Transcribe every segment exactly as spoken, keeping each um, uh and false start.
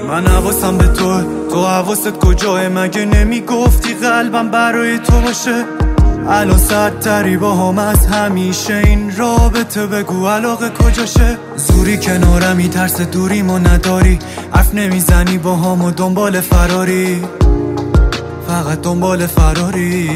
من حواسم به تو، تو حواست کجاه؟ مگه نمیگفتی قلبم برای تو باشه؟ الان سردتری با هم از همیشه این رابطه، بگو علاقه کجاشه؟ زوری کنارمی، ترس دوریمو نداری، حرف نمیزنی با هم و دنبال فراری، فقط دنبال فراری.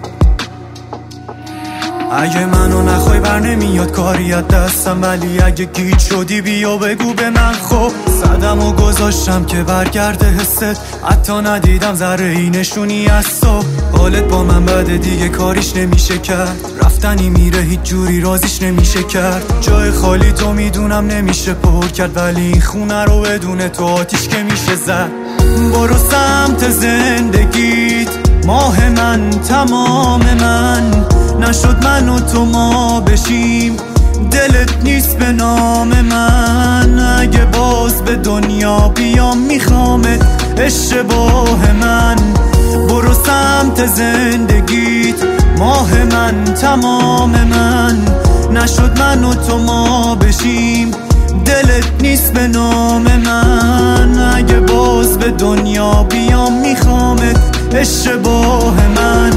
اگه منو نخوای بر نمیاد کاری از دستم، ولی اگه گیج شدی بیا بگو به من. خب صدم و گذاشتم که برگرده حست، حتی ندیدم ذره ای نشونی از تو. حالت با من بده دیگه کاریش نمیشه کرد، رفتنی میره هیچ جوری رازیش نمیشه کرد. جای خالی تو میدونم نمیشه پر کرد، ولی این خونه رو بدون تو آتیش که میشه زد. برو سمت زندگیت ماه من، تمام من نشد من و تو ما بشیم، دلت نیست به نام من. اگه باز به دنیا بیام میخوامت اشتباه من. برو سمت زندگیت ماه من، تمام من نشد من و تو ما بشیم، دلت نیست به نام من. اگه باز به دنیا بیام میخوامت اشتباه من.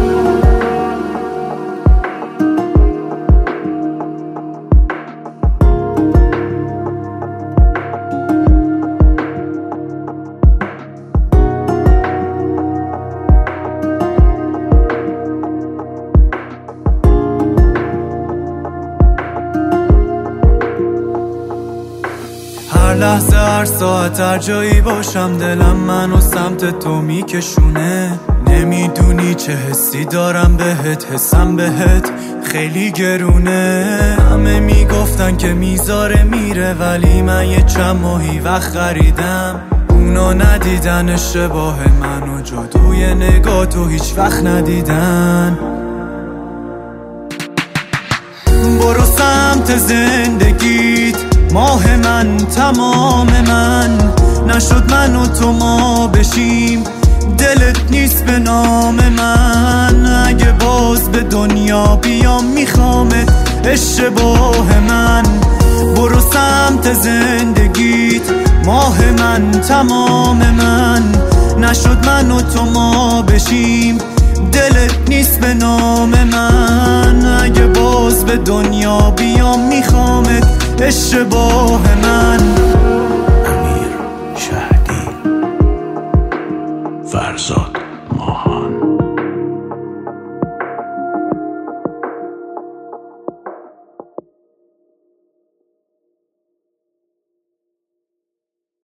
هر لحظه هر ساعت هر جایی باشم، دلم منو سمت تو میکشونه. نمیدونی چه حسی دارم بهت، حسم بهت خیلی گرونه. همه میگفتن که میذاره میره، ولی من یه چند ماهی وقت خریدم. اونا ندیدن اشتباه منو، جادوی نگاه تو هیچ وقت ندیدن. برو سمت زندگیت ماه من، تمام من نشد من و تو ما بشیم، دلت نیست به نام من. اگه باز به دنیا بیام میخوامت اشتباه من. برو سمت زندگیت ماه من، تمام من نشد من و تو ما بشیم، دلت نیست به نام من. اگه باز به دنیا بیام میخوامت اشتباه من. امیر شهدی، فرزاد ماهان.